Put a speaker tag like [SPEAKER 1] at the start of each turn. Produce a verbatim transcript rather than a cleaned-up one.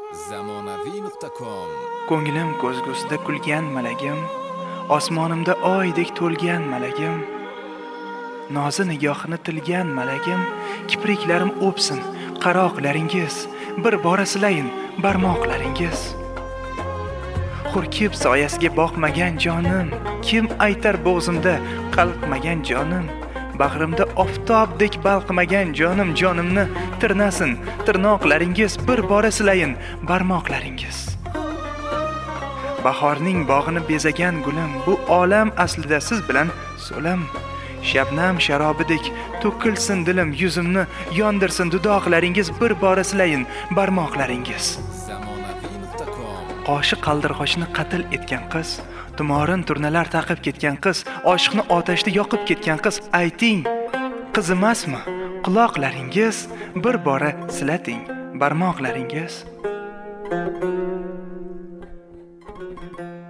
[SPEAKER 1] zamonaviy nuqta com.
[SPEAKER 2] Ko'nglim ko'zgusida kulgan malagim, osmonimda oydek to'lgan malagim, nozi nigohini tilgan malagim, kipriklarim o'psin qaroqlaringiz, bir bora silayin barmoqlaringiz. Hurkib soyasiga boqmagan jonim, kim aytar bo'g'zimda qalqmagan jonim, bag'rimda oftobdek balqmagan jonim, jonimni tirnasin tirnoqlaringiz, bir bora silayin barmoqlaringiz. Bahorning bog'ini bezagan gulim, bu olam aslida siz bilan so'lim. Shabnam sharobidek to'kilsin dilim, yuzimni yondirsin dudoqlaringiz, bir bora silayin barmoqlaringiz.
[SPEAKER 1] zamonaviy nuqta com.
[SPEAKER 2] Qoshi qaldirg'ochni qatl etgan qiz, tumorin turnalar taqib ketgan qiz, oshiqni otashda yoqib ketgan qiz, ayting, qiz emasmi quloqlaringiz, bir bora silating barmoqlaringiz.